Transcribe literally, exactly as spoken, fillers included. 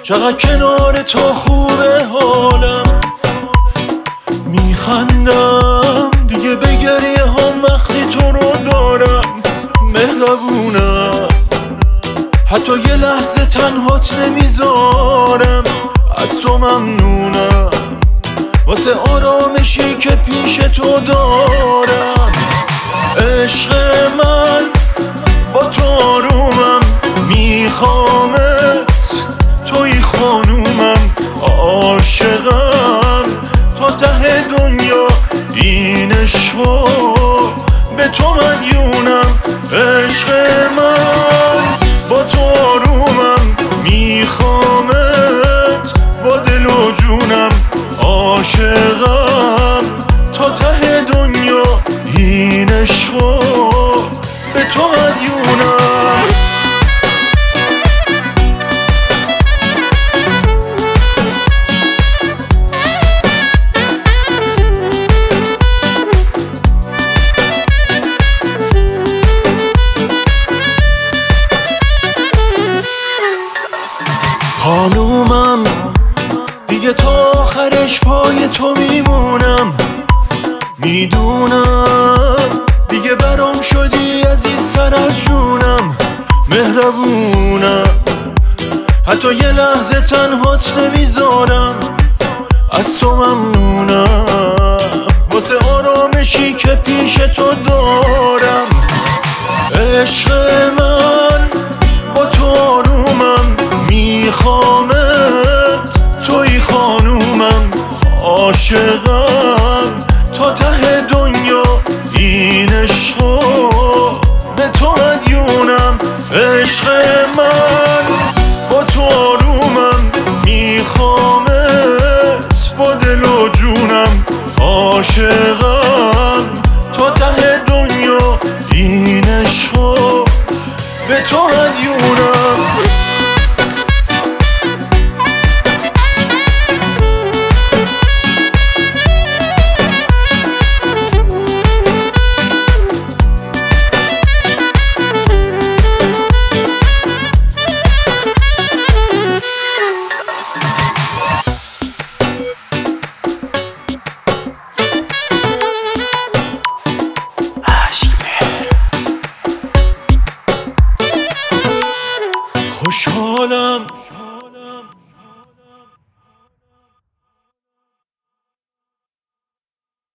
چقدر کنار تو خوبه حالم، میخندم دیگه به گریه هم وقتی تو رو دارم. مهربونم حتی یه لحظه تنهات نمیذارم، از تو ممنونم واسه آرامشی که پیش تو دارم. عشق من با تو آرومم، میخوامت توی خانومم، عاشقم تا ته دنیا، این عشقو به تو مدیونم. عشق من با تو آرومم، میخوامت با دل و جونم، عاشقم تا ته دنیا، این عشقو به تو مدیونم. خانومم دیگه تا آخرش پای تو میمونم، میدونم دیگه برام شدی عزیزتر از جونم. مهربونم حتی یه لحظه تنهات نمیذارم، از تو ممنونم واسه آرامشی که پیش تو دارم. عشق من با تو آرومم، میخوامت توی خانومم، عاشقم تا ته دنیا، این عشقو